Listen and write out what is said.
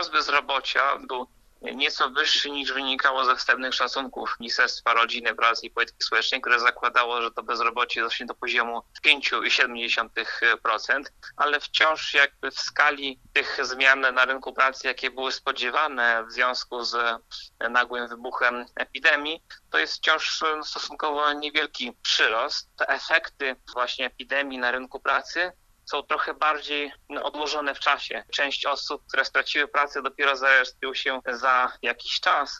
wzrost bezrobocia był nieco wyższy niż wynikało ze wstępnych szacunków Ministerstwa Rodziny, Pracy i Polityki Społecznej, które zakładało, że to bezrobocie rośnie do poziomu 5,7%, ale wciąż jakby w skali tych zmian na rynku pracy, jakie były spodziewane w związku z nagłym wybuchem epidemii, to jest wciąż stosunkowo niewielki przyrost. Te efekty właśnie epidemii na rynku pracy są trochę bardziej odłożone w czasie. Część osób, które straciły pracę, dopiero zarejestrują się za jakiś czas,